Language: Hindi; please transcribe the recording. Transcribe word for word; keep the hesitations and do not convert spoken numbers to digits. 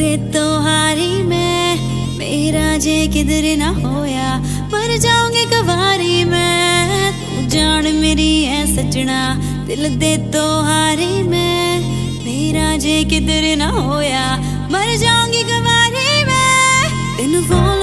दे तो हारी मैं, मेरा जे किधर ना होया मर जाऊंगी कवारी मैं। तू जान मेरी है सजना, दिल दे तो हारी मैं, मेरा जे किधर ना होया मर जाऊंगी कवारी मैं। तेन